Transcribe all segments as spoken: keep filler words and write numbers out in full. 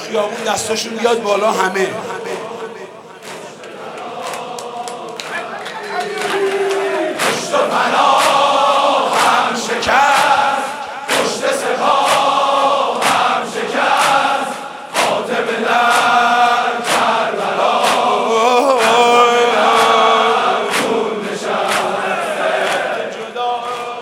خیابون دستاشون بیاد بالا همه. پشت و پناه هم شکست، پشت سپاه هم شکست، فاطمه در کربلا خون نشست. جدا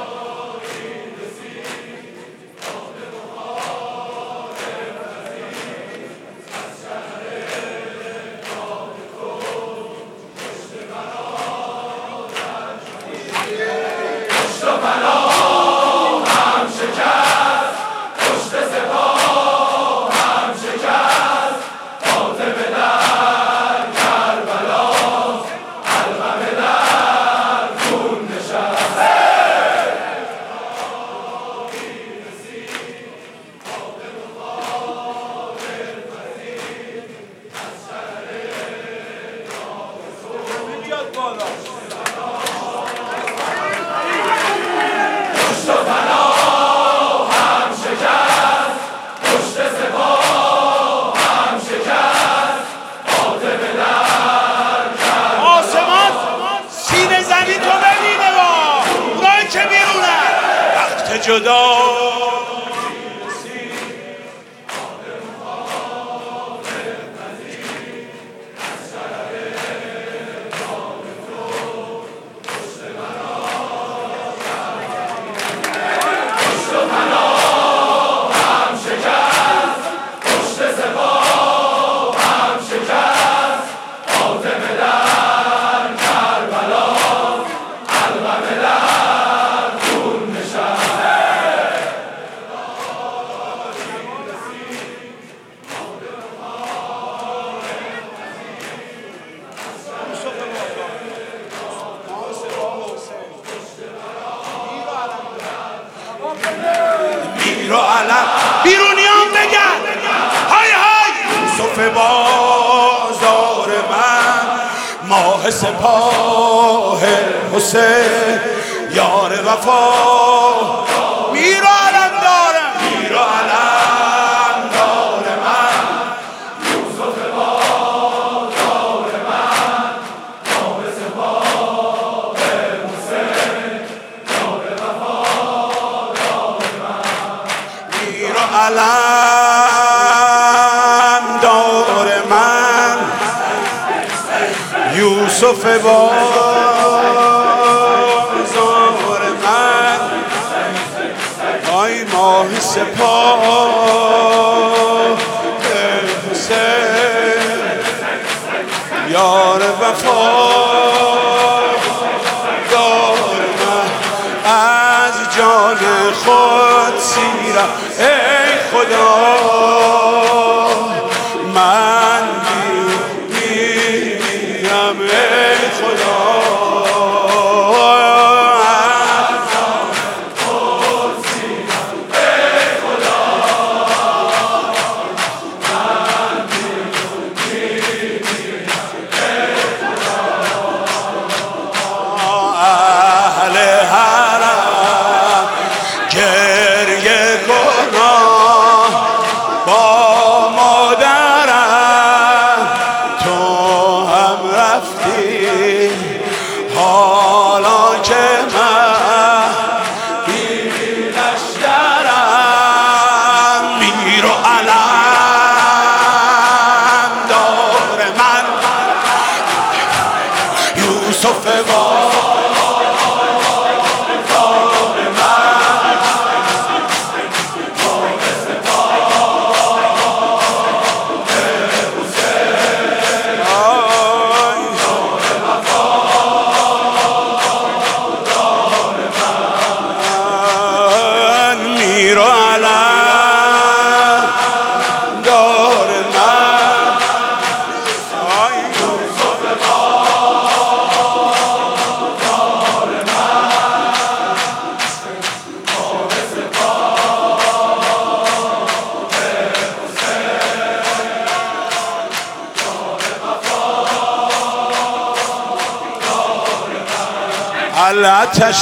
جدا رو علم بیرونیان بگن های های یوسف بازار من، ماه سپاه حسین، یار وفا میرو علم دارم، میرو علم دار من، یوسف بازار من، ماه سپاه حسین، یار وفا علم دار من، یوسف بازار من، آی ماه سپاه حسین، یار وفا دار من، از جان خود سیرم ای خدا، من میرم ای خدا، از جان خود سیرم ای خدا، من میرم ای خدا. اهل حرم گریه کنم با مادرم، تو هم رفتی حالا که من بی لشکرم، میرو علم دار من، یوسف میرو علم دار من، آی یوسف بازار من، ماه سپاه حسین، یار وفا دار من، الاتش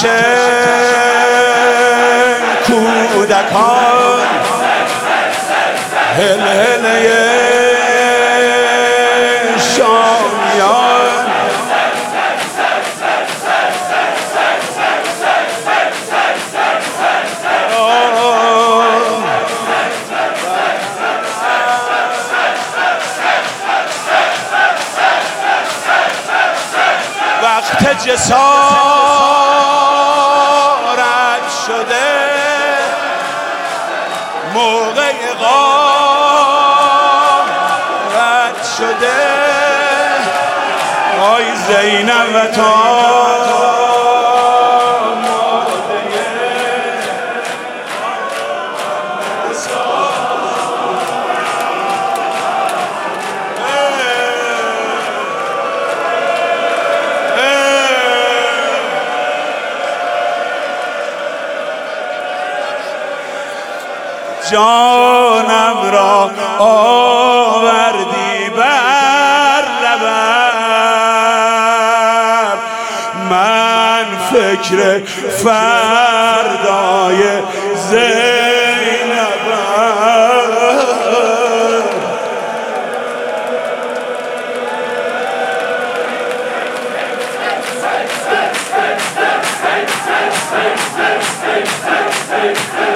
کودکان هل هل جسارت شده موقع غارت شده آی زینب و تا جانم را آوردی بر لبم من فکر فردای زینبم Hey, hey, hey, hey, hey, hey, hey, hey.